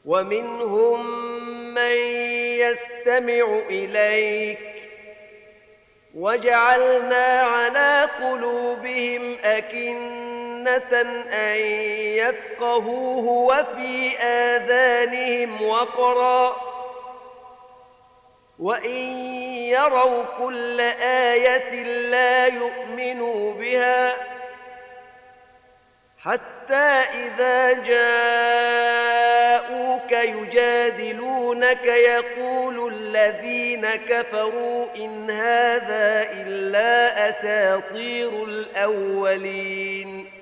ومنهم من يستمع إليك وجعلنا على قلوبهم أكنة أن يفقهوه وفي آذانهم وقرا وإن يروا كل آية لا يؤمنوا بها حتى إذا جاءوك يجادلونك يقول الذين كفروا إن هذا إلا أساطير الأولين